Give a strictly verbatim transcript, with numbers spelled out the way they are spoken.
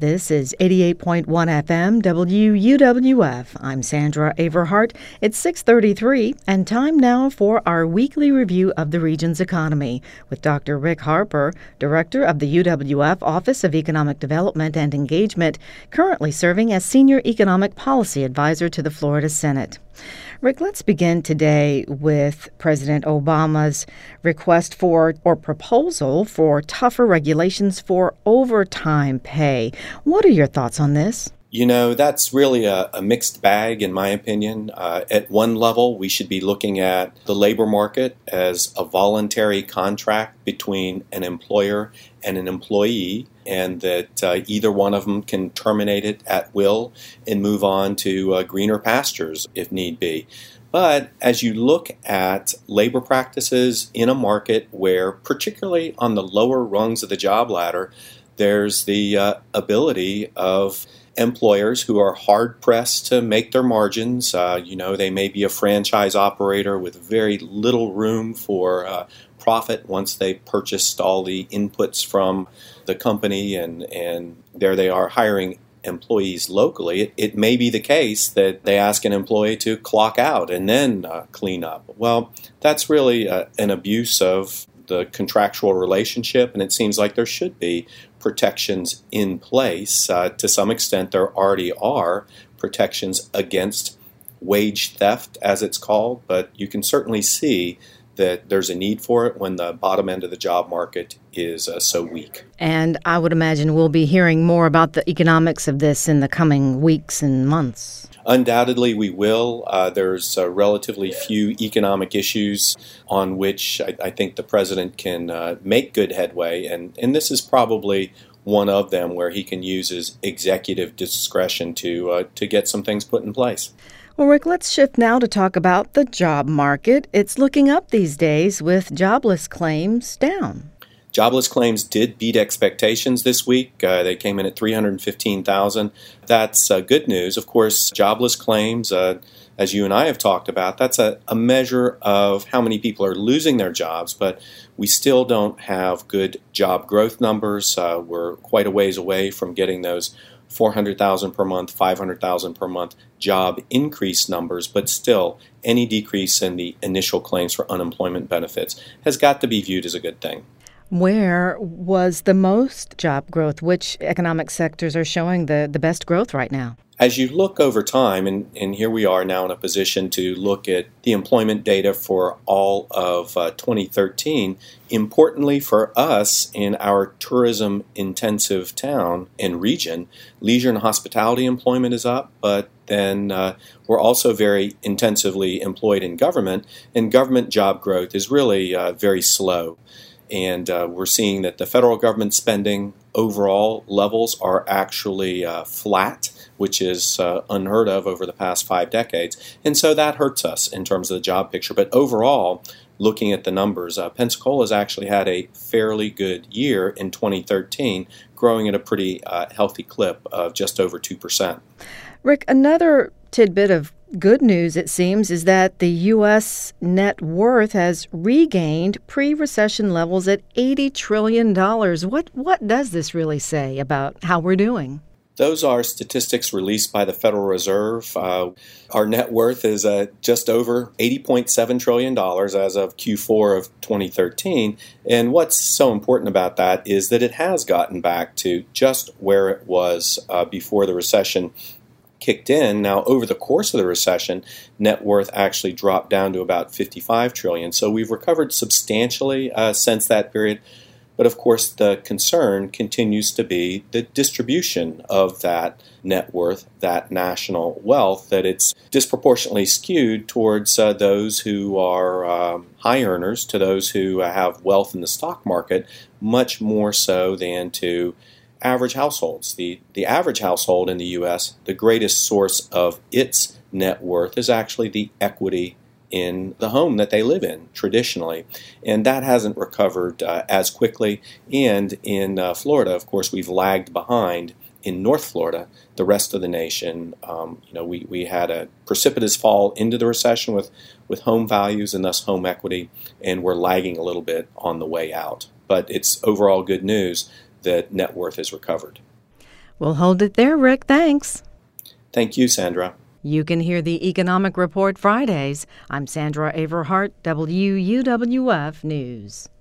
This is eighty-eight point one F M W U W F. I'm Sandra Averhart. It's six thirty-three, and time now for our weekly review of the region's economy with Doctor Rick Harper, Director of the U W F Office of Economic Development and Engagement, currently serving as Senior Economic Policy Advisor to the Florida Senate. Rick, let's begin today with President Obama's request for, or proposal for, tougher regulations for overtime pay. What are your thoughts on this? You know, that's really a, a mixed bag, in my opinion. Uh, at one level, we should be looking at the labor market as a voluntary contract between an employer and an employee, and that uh, either one of them can terminate it at will and move on to uh, greener pastures if need be. But as you look at labor practices in a market where, particularly on the lower rungs of the job ladder, there's the uh, ability of employers who are hard-pressed to make their margins. Uh, you know, they may be a franchise operator with very little room for uh, profit once they've purchased all the inputs from the company, and, and there they are hiring employees locally. It, it may be the case that they ask an employee to clock out and then uh, clean up. Well, that's really uh, an abuse of the contractual relationship, and it seems like there should be protections in place. Uh, to some extent, there already are protections against wage theft, as it's called, but you can certainly see that there's a need for it when the bottom end of the job market is uh, so weak. And I would imagine we'll be hearing more about the economics of this in the coming weeks and months. Undoubtedly, we will. Uh, there's uh, relatively few economic issues on which I, I think the president can uh, make good headway, and, and this is probably one of them where he can use his executive discretion to uh, to get some things put in place. Well, Rick, let's shift now to talk about the job market. It's looking up these days with jobless claims down. Jobless claims did beat expectations this week. Uh, they came in at three hundred fifteen thousand. That's uh, good news. Of course, jobless claims, uh, as you and I have talked about, that's a, a measure of how many people are losing their jobs, but we still don't have good job growth numbers. Uh, we're quite a ways away from getting those four hundred thousand per month, five hundred thousand per month job increase numbers, but still any decrease in the initial claims for unemployment benefits has got to be viewed as a good thing. Where was the most job growth? Which economic sectors are showing the, the best growth right now? As you look over time, and, and here we are now in a position to look at the employment data for all of uh, twenty thirteen, importantly for us in our tourism-intensive town and region, leisure and hospitality employment is up, but then uh, we're also very intensively employed in government, and government job growth is really uh, very slow. And uh, we're seeing that the federal government spending overall levels are actually uh, flat, which is uh, unheard of over the past five decades. And so that hurts us in terms of the job picture. But overall, looking at the numbers, uh, Pensacola's actually had a fairly good year in twenty thirteen, growing at a pretty uh, healthy clip of just over two percent. Rick, another tidbit of good news, it seems, is that the U S net worth has regained pre-recession levels at eighty trillion dollars. What what does this really say about how we're doing? Those are statistics released by the Federal Reserve. Uh, our net worth is uh, just over eighty point seven trillion dollars as of Q four of twenty thirteen. And what's so important about that is that it has gotten back to just where it was uh, before the recession kicked in. Now, over the course of the recession, net worth actually dropped down to about fifty-five trillion dollars. So we've recovered substantially uh, since that period. But of course, the concern continues to be the distribution of that net worth, that national wealth, that it's disproportionately skewed towards uh, those who are um, high earners, to those who have wealth in the stock market, much more so than to average households. The, the average household in the U S, the greatest source of its net worth is actually the equity in the home that they live in traditionally. And that hasn't recovered uh, as quickly. And in uh, Florida, of course, we've lagged behind. In North Florida, the rest of the nation, um, you know, we, we had a precipitous fall into the recession with, with home values and thus home equity, and we're lagging a little bit on the way out. But it's overall good news that net worth has recovered. We'll hold it there, Rick. Thanks. Thank you, Sandra. You can hear the Economic Report Fridays. I'm Sandra Averhart, W U W F News.